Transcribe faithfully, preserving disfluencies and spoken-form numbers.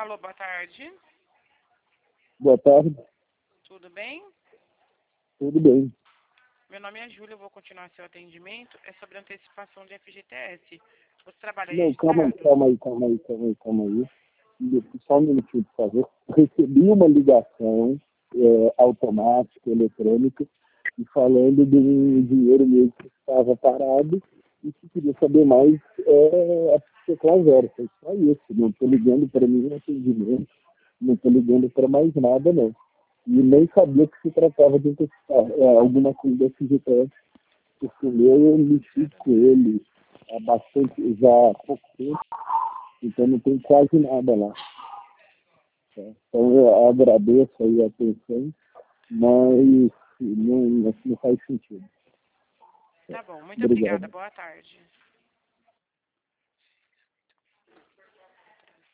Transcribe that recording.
Alô, boa tarde. Boa tarde, Tudo bem? tudo bem. Meu nome é Júlia, eu vou continuar seu atendimento. É sobre antecipação de F G T S. Você trabalha Não, calma aí, registrado? calma aí, calma aí, calma aí, calma aí. Só um minutinho, por favor. Recebi uma ligação é, automática, eletrônica, e falando de um dinheiro meu que estava parado e que queria saber mais é, a tecla zero. Foi só isso. Não estou ligando para nenhum atendimento, não estou ligando para mais nada, não. E nem sabia que se tratava de antecipar é, alguma coisa da F G T S, porque o meu eu mexi com ele há bastante, já há pouco tempo, então não tem quase nada lá. Tá? Então eu agradeço aí a atenção, mas não, não faz sentido. Tá bom, muito obrigada. Obrigado. Boa tarde.